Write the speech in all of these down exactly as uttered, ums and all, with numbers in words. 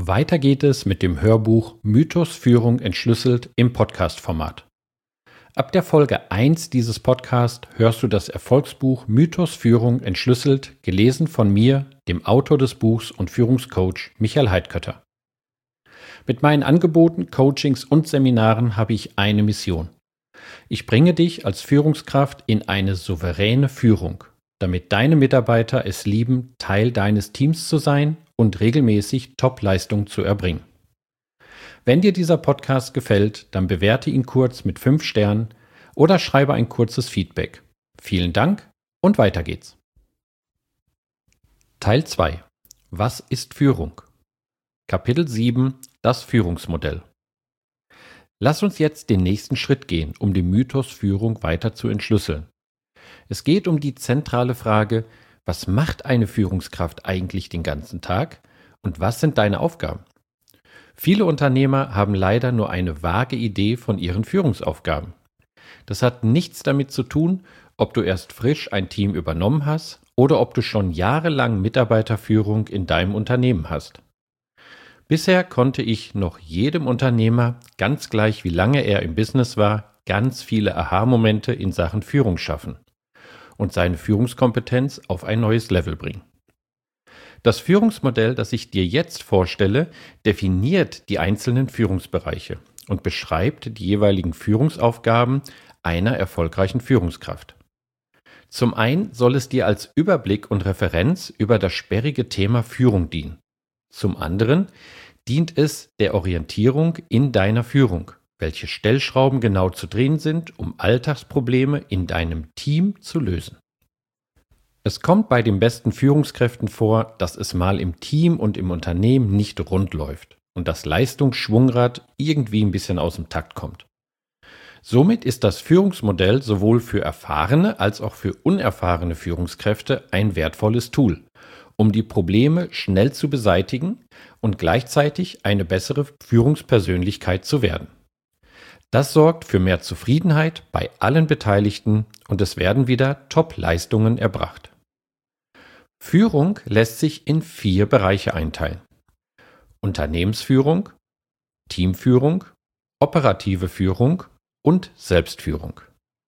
Weiter geht es mit dem Hörbuch Mythos Führung entschlüsselt im Podcast-Format. Ab der Folge eins dieses Podcasts hörst du das Erfolgsbuch Mythos Führung entschlüsselt, gelesen von mir, dem Autor des Buchs und Führungscoach Michael Heidkötter. Mit meinen Angeboten, Coachings und Seminaren habe ich eine Mission. Ich bringe dich als Führungskraft in eine souveräne Führung, damit deine Mitarbeiter es lieben, Teil deines Teams zu sein und regelmäßig Top-Leistung zu erbringen. Wenn dir dieser Podcast gefällt, dann bewerte ihn kurz mit fünf Sternen oder schreibe ein kurzes Feedback. Vielen Dank und weiter geht's. Teil zwei. Was ist Führung? Kapitel sieben. Das Führungsmodell. Lass uns jetzt den nächsten Schritt gehen, um den Mythos Führung weiter zu entschlüsseln. Es geht um die zentrale Frage: Was macht eine Führungskraft eigentlich den ganzen Tag und was sind deine Aufgaben? Viele Unternehmer haben leider nur eine vage Idee von ihren Führungsaufgaben. Das hat nichts damit zu tun, ob du erst frisch ein Team übernommen hast oder ob du schon jahrelang Mitarbeiterführung in deinem Unternehmen hast. Bisher konnte ich noch jedem Unternehmer, ganz gleich wie lange er im Business war, ganz viele Aha-Momente in Sachen Führung schaffen und seine Führungskompetenz auf ein neues Level bringen. Das Führungsmodell, das ich dir jetzt vorstelle, definiert die einzelnen Führungsbereiche und beschreibt die jeweiligen Führungsaufgaben einer erfolgreichen Führungskraft. Zum einen soll es dir als Überblick und Referenz über das sperrige Thema Führung dienen. Zum anderen dient es der Orientierung in deiner Führung, welche Stellschrauben genau zu drehen sind, um Alltagsprobleme in deinem Team zu lösen. Es kommt bei den besten Führungskräften vor, dass es mal im Team und im Unternehmen nicht rund läuft und das Leistungsschwungrad irgendwie ein bisschen aus dem Takt kommt. Somit ist das Führungsmodell sowohl für erfahrene als auch für unerfahrene Führungskräfte ein wertvolles Tool, um die Probleme schnell zu beseitigen und gleichzeitig eine bessere Führungspersönlichkeit zu werden. Das sorgt für mehr Zufriedenheit bei allen Beteiligten und es werden wieder Top-Leistungen erbracht. Führung lässt sich in vier Bereiche einteilen: Unternehmensführung, Teamführung, operative Führung und Selbstführung.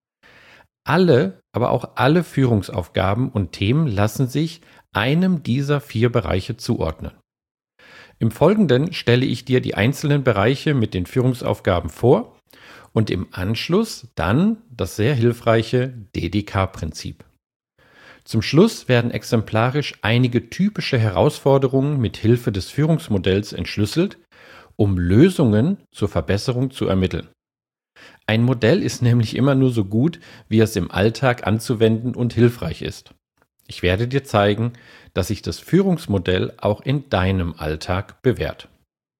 Alle, aber auch alle Führungsaufgaben und Themen lassen sich einem dieser vier Bereiche zuordnen. Im Folgenden stelle ich dir die einzelnen Bereiche mit den Führungsaufgaben vor und im Anschluss dann das sehr hilfreiche D D K-Prinzip. Zum Schluss werden exemplarisch einige typische Herausforderungen mit Hilfe des Führungsmodells entschlüsselt, um Lösungen zur Verbesserung zu ermitteln. Ein Modell ist nämlich immer nur so gut, wie es im Alltag anzuwenden und hilfreich ist. Ich werde dir zeigen, dass sich das Führungsmodell auch in deinem Alltag bewährt.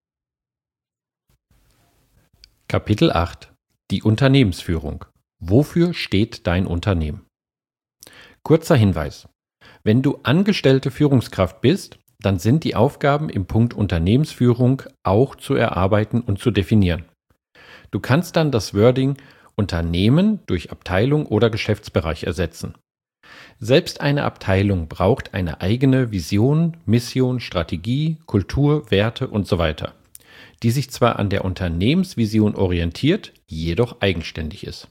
Kapitel acht. Die Unternehmensführung. Wofür steht dein Unternehmen? Kurzer Hinweis: Wenn du angestellte Führungskraft bist, dann sind die Aufgaben im Punkt Unternehmensführung auch zu erarbeiten und zu definieren. Du kannst dann das Wording Unternehmen durch Abteilung oder Geschäftsbereich ersetzen. Selbst eine Abteilung braucht eine eigene Vision, Mission, Strategie, Kultur, Werte und so weiter, die sich zwar an der Unternehmensvision orientiert, jedoch eigenständig ist.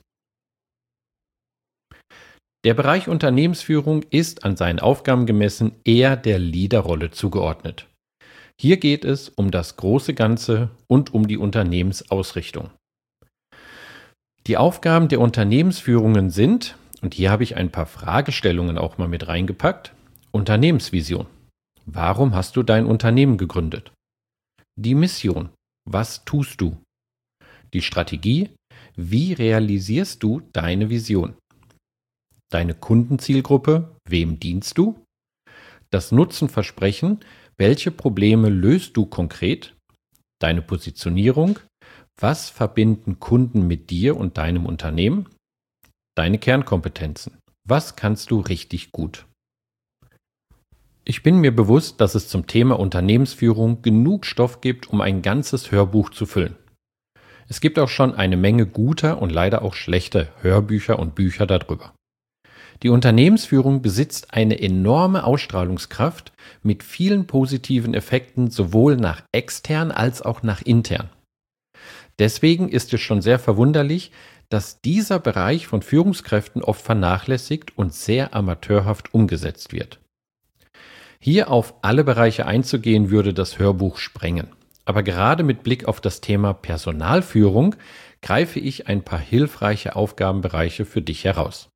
Der Bereich Unternehmensführung ist an seinen Aufgaben gemessen eher der Leaderrolle zugeordnet. Hier geht es um das große Ganze und um die Unternehmensausrichtung. Die Aufgaben der Unternehmensführungen sind, und hier habe ich ein paar Fragestellungen auch mal mit reingepackt: Unternehmensvision. Warum hast du dein Unternehmen gegründet? Die Mission. Was tust du? Die Strategie. Wie realisierst du deine Vision? Deine Kundenzielgruppe. Wem dienst du? Das Nutzenversprechen. Welche Probleme löst du konkret? Deine Positionierung. Was verbinden Kunden mit dir und deinem Unternehmen? Deine Kernkompetenzen. Was kannst du richtig gut? Ich bin mir bewusst, dass es zum Thema Unternehmensführung genug Stoff gibt, um ein ganzes Hörbuch zu füllen. Es gibt auch schon eine Menge guter und leider auch schlechter Hörbücher und Bücher darüber. Die Unternehmensführung besitzt eine enorme Ausstrahlungskraft mit vielen positiven Effekten sowohl nach extern als auch nach intern. Deswegen ist es schon sehr verwunderlich, dass dieser Bereich von Führungskräften oft vernachlässigt und sehr amateurhaft umgesetzt wird. Hier auf alle Bereiche einzugehen, würde das Hörbuch sprengen. Aber gerade mit Blick auf das Thema Personalführung greife ich ein paar hilfreiche Aufgabenbereiche für dich heraus.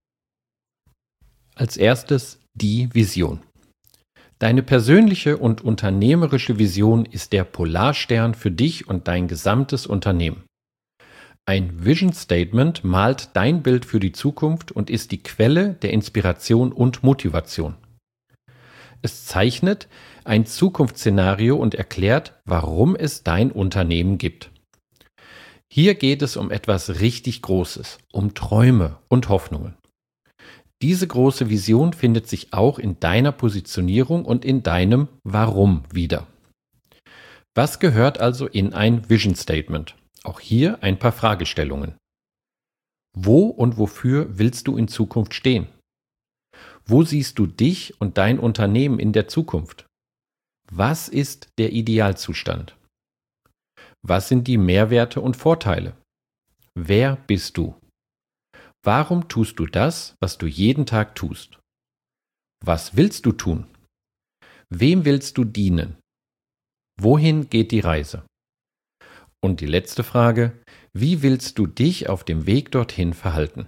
Als erstes die Vision. Deine persönliche und unternehmerische Vision ist der Polarstern für dich und dein gesamtes Unternehmen. Ein Vision Statement malt dein Bild für die Zukunft und ist die Quelle der Inspiration und Motivation. Es zeichnet ein Zukunftsszenario und erklärt, warum es dein Unternehmen gibt. Hier geht es um etwas richtig Großes, um Träume und Hoffnungen. Diese große Vision findet sich auch in deiner Positionierung und in deinem Warum wieder. Was gehört also in ein Vision Statement? Auch hier ein paar Fragestellungen. Wo und wofür willst du in Zukunft stehen? Wo siehst du dich und dein Unternehmen in der Zukunft? Was ist der Idealzustand? Was sind die Mehrwerte und Vorteile? Wer bist du? Warum tust du das, was du jeden Tag tust? Was willst du tun? Wem willst du dienen? Wohin geht die Reise? Und die letzte Frage, wie willst du dich auf dem Weg dorthin verhalten?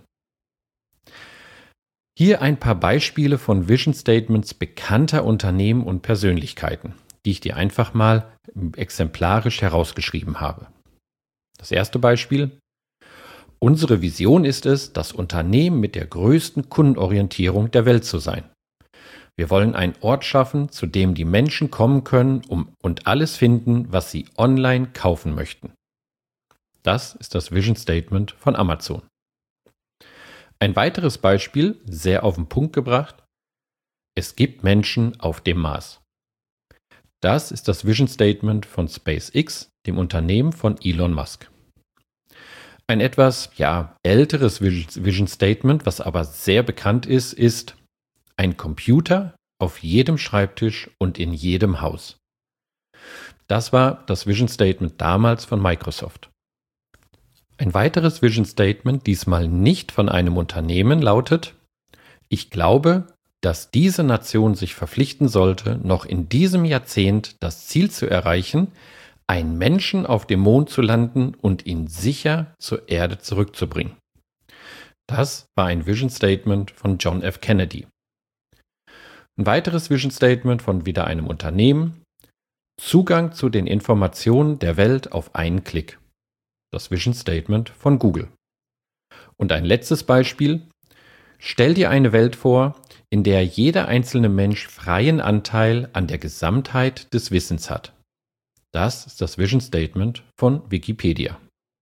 Hier ein paar Beispiele von Vision Statements bekannter Unternehmen und Persönlichkeiten, die ich dir einfach mal exemplarisch herausgeschrieben habe. Das erste Beispiel: Unsere Vision ist es, das Unternehmen mit der größten Kundenorientierung der Welt zu sein. Wir wollen einen Ort schaffen, zu dem die Menschen kommen können um, und alles finden, was sie online kaufen möchten. Das ist das Vision Statement von Amazon. Ein weiteres Beispiel, sehr auf den Punkt gebracht: Es gibt Menschen auf dem Mars. Das ist das Vision Statement von SpaceX, dem Unternehmen von Elon Musk. Ein etwas, ja, älteres Vision Statement, was aber sehr bekannt ist, ist ein Computer auf jedem Schreibtisch und in jedem Haus. Das war das Vision Statement damals von Microsoft. Ein weiteres Vision Statement, diesmal nicht von einem Unternehmen, lautet: Ich glaube, dass diese Nation sich verpflichten sollte, noch in diesem Jahrzehnt das Ziel zu erreichen, einen Menschen auf dem Mond zu landen und ihn sicher zur Erde zurückzubringen. Das war ein Vision Statement von John F. Kennedy. Ein weiteres Vision Statement von wieder einem Unternehmen: Zugang zu den Informationen der Welt auf einen Klick. Das Vision Statement von Google. Und ein letztes Beispiel: Stell dir eine Welt vor, in der jeder einzelne Mensch freien Anteil an der Gesamtheit des Wissens hat. Das ist das Vision Statement von Wikipedia.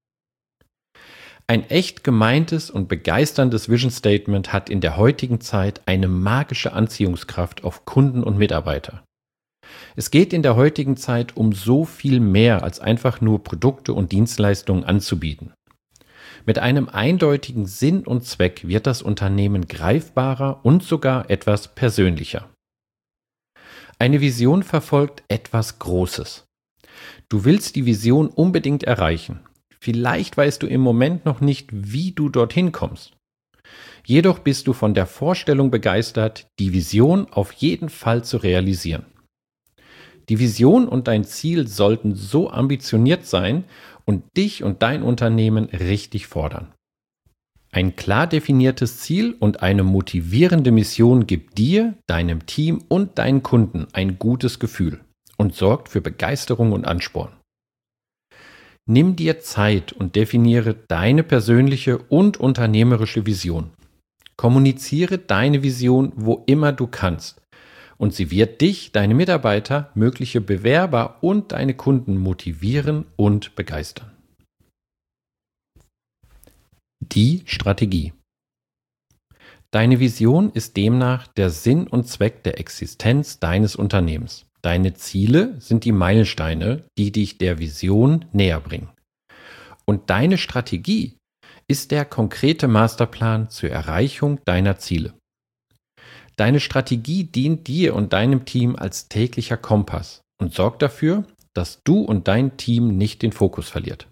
Ein echt gemeintes und begeisterndes Vision Statement hat in der heutigen Zeit eine magische Anziehungskraft auf Kunden und Mitarbeiter. Es geht in der heutigen Zeit um so viel mehr als einfach nur Produkte und Dienstleistungen anzubieten. Mit einem eindeutigen Sinn und Zweck wird das Unternehmen greifbarer und sogar etwas persönlicher. Eine Vision verfolgt etwas Großes. Du willst die Vision unbedingt erreichen. Vielleicht weißt du im Moment noch nicht, wie du dorthin kommst. Jedoch bist du von der Vorstellung begeistert, die Vision auf jeden Fall zu realisieren. Die Vision und dein Ziel sollten so ambitioniert sein und dich und dein Unternehmen richtig fordern. Ein klar definiertes Ziel und eine motivierende Mission gibt dir, deinem Team und deinen Kunden ein gutes Gefühl und sorgt für Begeisterung und Ansporn. Nimm dir Zeit und definiere deine persönliche und unternehmerische Vision. Kommuniziere deine Vision, wo immer du kannst. Und sie wird dich, deine Mitarbeiter, mögliche Bewerber und deine Kunden motivieren und begeistern. Die Strategie. Deine Vision ist demnach der Sinn und Zweck der Existenz deines Unternehmens. Deine Ziele sind die Meilensteine, die dich der Vision näher bringen. Und deine Strategie ist der konkrete Masterplan zur Erreichung deiner Ziele. Deine Strategie dient dir und deinem Team als täglicher Kompass und sorgt dafür, dass du und dein Team nicht den Fokus verliert.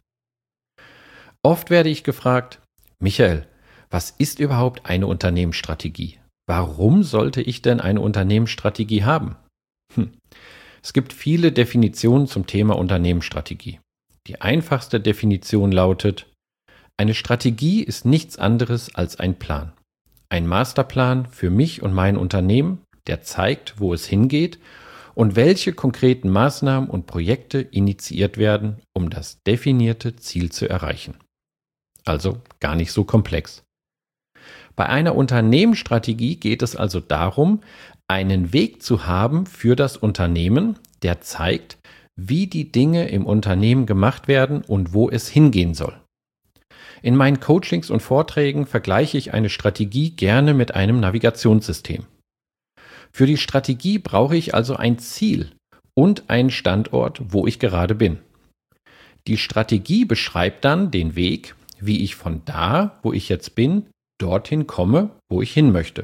Oft werde ich gefragt: Michael, was ist überhaupt eine Unternehmensstrategie? Warum sollte ich denn eine Unternehmensstrategie haben? Hm. Es gibt viele Definitionen zum Thema Unternehmensstrategie. Die einfachste Definition lautet: Eine Strategie ist nichts anderes als ein Plan. Ein Masterplan für mich und mein Unternehmen, der zeigt, wo es hingeht und welche konkreten Maßnahmen und Projekte initiiert werden, um das definierte Ziel zu erreichen. Also gar nicht so komplex. Bei einer Unternehmensstrategie geht es also darum, einen Weg zu haben für das Unternehmen, der zeigt, wie die Dinge im Unternehmen gemacht werden und wo es hingehen soll. In meinen Coachings und Vorträgen vergleiche ich eine Strategie gerne mit einem Navigationssystem. Für die Strategie brauche ich also ein Ziel und einen Standort, wo ich gerade bin. Die Strategie beschreibt dann den Weg, wie ich von da, wo ich jetzt bin, dorthin komme, wo ich hin möchte.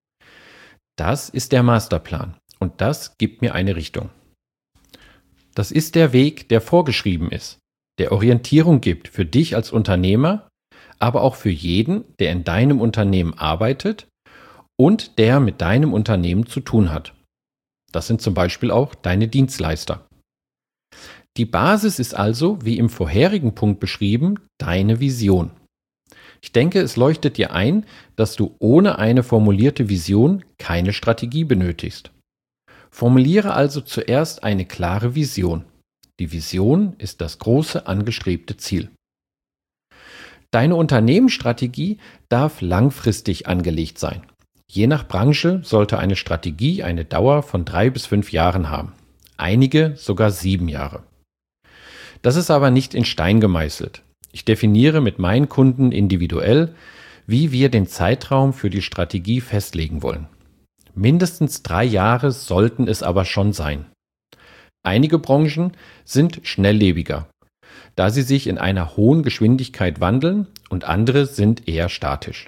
Das ist der Masterplan und das gibt mir eine Richtung. Das ist der Weg, der vorgeschrieben ist, der Orientierung gibt für dich als Unternehmer, aber auch für jeden, der in deinem Unternehmen arbeitet und der mit deinem Unternehmen zu tun hat. Das sind zum Beispiel auch deine Dienstleister. Die Basis ist also, wie im vorherigen Punkt beschrieben, deine Vision. Ich denke, es leuchtet dir ein, dass du ohne eine formulierte Vision keine Strategie benötigst. Formuliere also zuerst eine klare Vision. Die Vision ist das große angestrebte Ziel. Deine Unternehmensstrategie darf langfristig angelegt sein. Je nach Branche sollte eine Strategie eine Dauer von drei bis fünf Jahren haben. Einige sogar sieben Jahre. Das ist aber nicht in Stein gemeißelt. Ich definiere mit meinen Kunden individuell, wie wir den Zeitraum für die Strategie festlegen wollen. Mindestens drei Jahre sollten es aber schon sein. Einige Branchen sind schnelllebiger, da sie sich in einer hohen Geschwindigkeit wandeln, und andere sind eher statisch.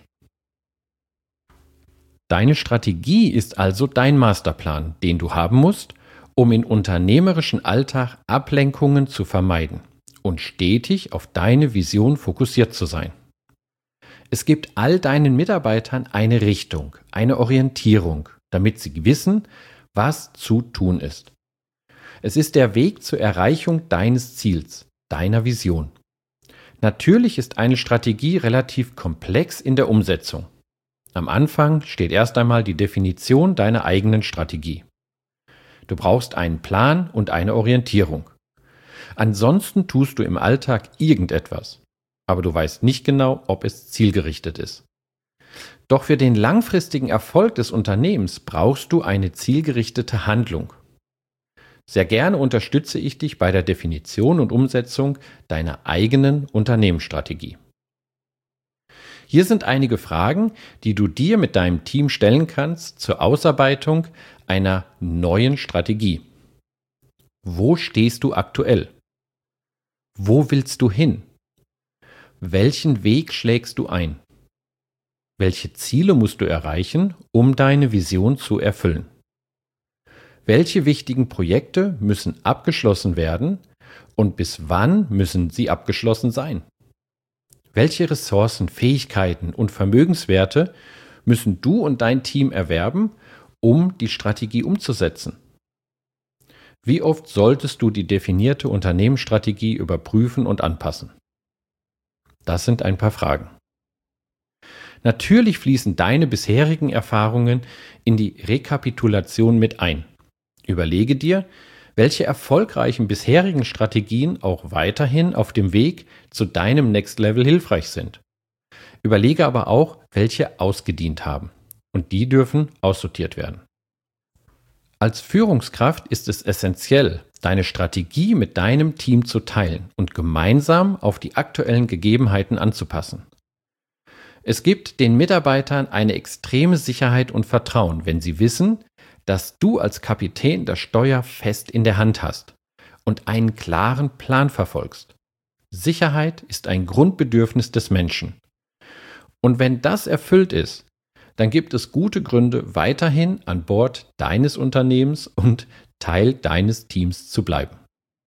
Deine Strategie ist also dein Masterplan, den du haben musst, um im unternehmerischen Alltag Ablenkungen zu vermeiden und stetig auf deine Vision fokussiert zu sein. Es gibt all deinen Mitarbeitern eine Richtung, eine Orientierung, damit sie wissen, was zu tun ist. Es ist der Weg zur Erreichung deines Ziels, deiner Vision. Natürlich ist eine Strategie relativ komplex in der Umsetzung. Am Anfang steht erst einmal die Definition deiner eigenen Strategie. Du brauchst einen Plan und eine Orientierung. Ansonsten tust du im Alltag irgendetwas, aber du weißt nicht genau, ob es zielgerichtet ist. Doch für den langfristigen Erfolg des Unternehmens brauchst du eine zielgerichtete Handlung. Sehr gerne unterstütze ich dich bei der Definition und Umsetzung deiner eigenen Unternehmensstrategie. Hier sind einige Fragen, die du dir mit deinem Team stellen kannst zur Ausarbeitung einer neuen Strategie. Wo stehst du aktuell? Wo willst du hin? Welchen Weg schlägst du ein? Welche Ziele musst du erreichen, um deine Vision zu erfüllen? Welche wichtigen Projekte müssen abgeschlossen werden und bis wann müssen sie abgeschlossen sein? Welche Ressourcen, Fähigkeiten und Vermögenswerte müssen du und dein Team erwerben, um die Strategie umzusetzen? Wie oft solltest du die definierte Unternehmensstrategie überprüfen und anpassen? Das sind ein paar Fragen. Natürlich fließen deine bisherigen Erfahrungen in die Rekapitulation mit ein. Überlege dir, welche erfolgreichen bisherigen Strategien auch weiterhin auf dem Weg zu deinem Next Level hilfreich sind. Überlege aber auch, welche ausgedient haben. Und die dürfen aussortiert werden. Als Führungskraft ist es essentiell, deine Strategie mit deinem Team zu teilen und gemeinsam auf die aktuellen Gegebenheiten anzupassen. Es gibt den Mitarbeitern eine extreme Sicherheit und Vertrauen, wenn sie wissen, dass du als Kapitän das Steuer fest in der Hand hast und einen klaren Plan verfolgst. Sicherheit ist ein Grundbedürfnis des Menschen Und wenn das erfüllt ist, dann gibt es gute Gründe, weiterhin an Bord deines Unternehmens und Teil deines Teams zu bleiben.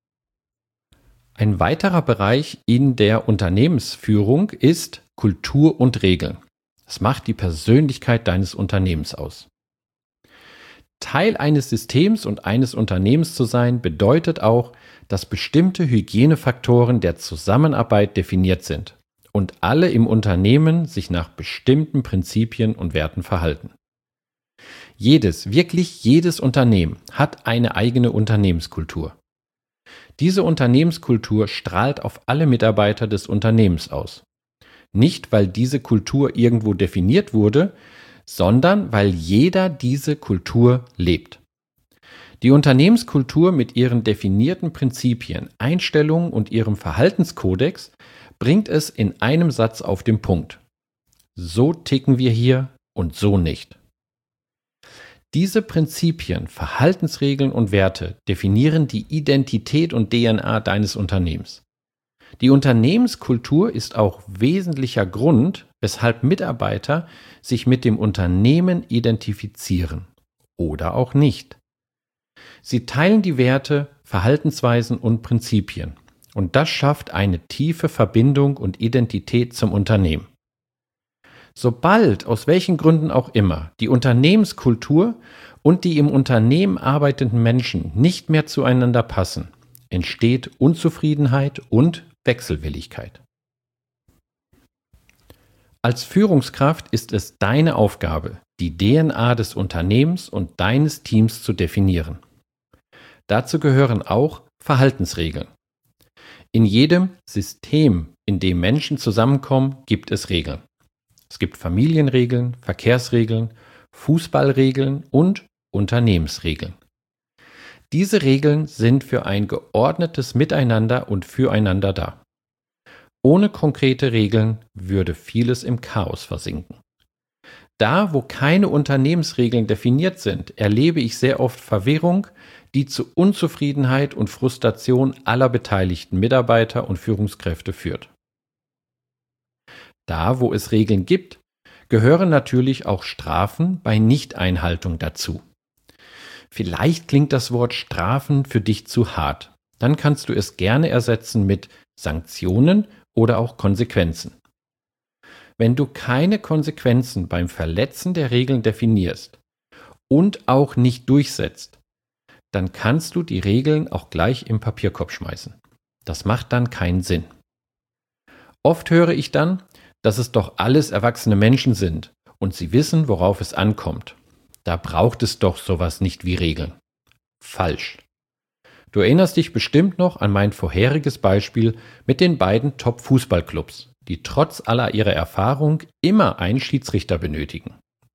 Ein weiterer Bereich in der Unternehmensführung ist Kultur und Regeln. Das macht die Persönlichkeit deines Unternehmens aus. Teil eines Systems und eines Unternehmens zu sein, bedeutet auch, dass bestimmte Hygienefaktoren der Zusammenarbeit definiert sind und alle im Unternehmen sich nach bestimmten Prinzipien und Werten verhalten. Jedes, wirklich jedes Unternehmen hat eine eigene Unternehmenskultur. Diese Unternehmenskultur strahlt auf alle Mitarbeiter des Unternehmens aus. Nicht, weil diese Kultur irgendwo definiert wurde, sondern weil jeder diese Kultur lebt. Die Unternehmenskultur mit ihren definierten Prinzipien, Einstellungen und ihrem Verhaltenskodex bringt es in einem Satz auf den Punkt. So ticken wir hier und so nicht. Diese Prinzipien, Verhaltensregeln und Werte definieren die Identität und D N A deines Unternehmens. Die Unternehmenskultur ist auch wesentlicher Grund, weshalb Mitarbeiter sich mit dem Unternehmen identifizieren oder auch nicht. Sie teilen die Werte, Verhaltensweisen und Prinzipien und das schafft eine tiefe Verbindung und Identität zum Unternehmen. Sobald, aus welchen Gründen auch immer, die Unternehmenskultur und die im Unternehmen arbeitenden Menschen nicht mehr zueinander passen, entsteht Unzufriedenheit und Wechselwilligkeit. Als Führungskraft ist es deine Aufgabe, die D N A des Unternehmens und deines Teams zu definieren. Dazu gehören auch Verhaltensregeln. In jedem System, in dem Menschen zusammenkommen, gibt es Regeln. Es gibt Familienregeln, Verkehrsregeln, Fußballregeln und Unternehmensregeln. Diese Regeln sind für ein geordnetes Miteinander und füreinander da. Ohne konkrete Regeln würde vieles im Chaos versinken. Da, wo keine Unternehmensregeln definiert sind, erlebe ich sehr oft Verwirrung, die zu Unzufriedenheit und Frustration aller beteiligten Mitarbeiter und Führungskräfte führt. Da, wo es Regeln gibt, gehören natürlich auch Strafen bei Nichteinhaltung dazu. Vielleicht klingt das Wort Strafen für dich zu hart. Dann kannst du es gerne ersetzen mit Sanktionen oder auch Konsequenzen. Wenn du keine Konsequenzen beim Verletzen der Regeln definierst und auch nicht durchsetzt, dann kannst du die Regeln auch gleich im Papierkorb schmeißen. Das macht dann keinen Sinn. Oft höre ich dann, dass es doch alles erwachsene Menschen sind und sie wissen, worauf es ankommt. Da braucht es doch sowas nicht wie Regeln. Falsch. Du erinnerst dich bestimmt noch an mein vorheriges Beispiel mit den beiden Top-Fußballclubs, die trotz aller ihrer Erfahrung immer einen Schiedsrichter benötigen.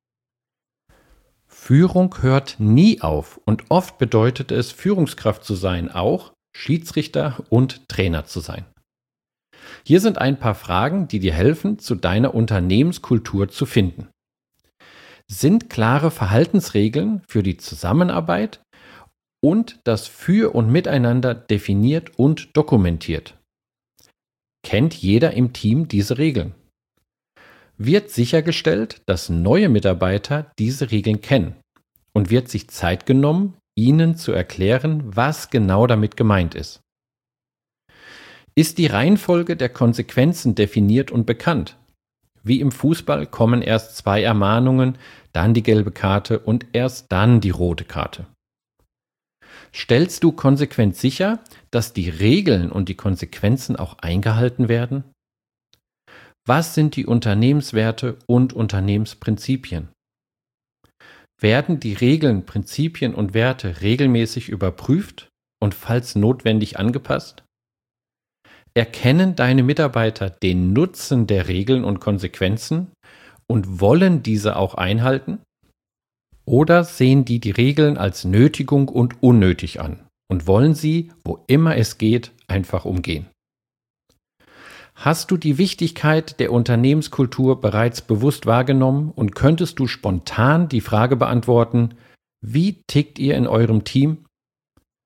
Führung hört nie auf und oft bedeutet es, Führungskraft zu sein, auch Schiedsrichter und Trainer zu sein. Hier sind ein paar Fragen, die dir helfen, zu deiner Unternehmenskultur zu finden. Sind klare Verhaltensregeln für die Zusammenarbeit und das Für und Miteinander definiert und dokumentiert? Kennt jeder im Team diese Regeln? Wird sichergestellt, dass neue Mitarbeiter diese Regeln kennen und wird sich Zeit genommen, ihnen zu erklären, was genau damit gemeint ist? Ist die Reihenfolge der Konsequenzen definiert und bekannt? Wie im Fußball kommen erst zwei Ermahnungen, dann die gelbe Karte und erst dann die rote Karte. Stellst du konsequent sicher, dass die Regeln und die Konsequenzen auch eingehalten werden? Was sind die Unternehmenswerte und Unternehmensprinzipien? Werden die Regeln, Prinzipien und Werte regelmäßig überprüft und falls notwendig angepasst? Erkennen deine Mitarbeiter den Nutzen der Regeln und Konsequenzen und wollen diese auch einhalten? Oder sehen die die Regeln als Nötigung und unnötig an und wollen sie, wo immer es geht, einfach umgehen? Hast du die Wichtigkeit der Unternehmenskultur bereits bewusst wahrgenommen und könntest du spontan die Frage beantworten, wie tickt ihr in eurem Team?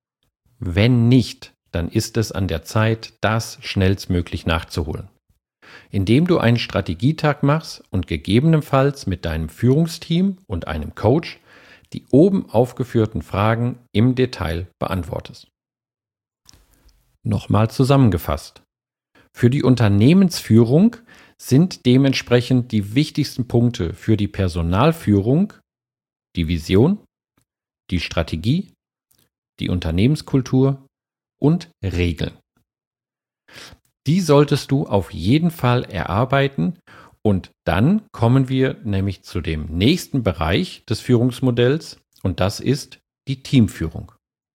Wenn nicht, dann ist es an der Zeit, das schnellstmöglich nachzuholen. indem du einen Strategietag machst und gegebenenfalls mit deinem Führungsteam und einem Coach die oben aufgeführten Fragen im Detail beantwortest. Nochmal zusammengefasst. Für die Unternehmensführung sind dementsprechend die wichtigsten Punkte für die Personalführung die Vision, die Strategie, die Unternehmenskultur und Regeln. Die solltest du auf jeden Fall erarbeiten und dann kommen wir nämlich zu dem nächsten Bereich des Führungsmodells und das ist die Teamführung.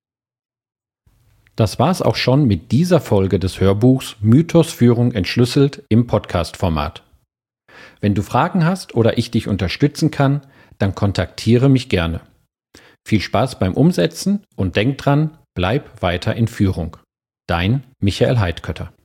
Das war's auch schon mit dieser Folge des Hörbuchs Mythos Führung entschlüsselt im Podcast-Format. Wenn du Fragen hast oder ich dich unterstützen kann, dann kontaktiere mich gerne. Viel Spaß beim Umsetzen und denk dran, bleib weiter in Führung. Dein Michael Heidkötter.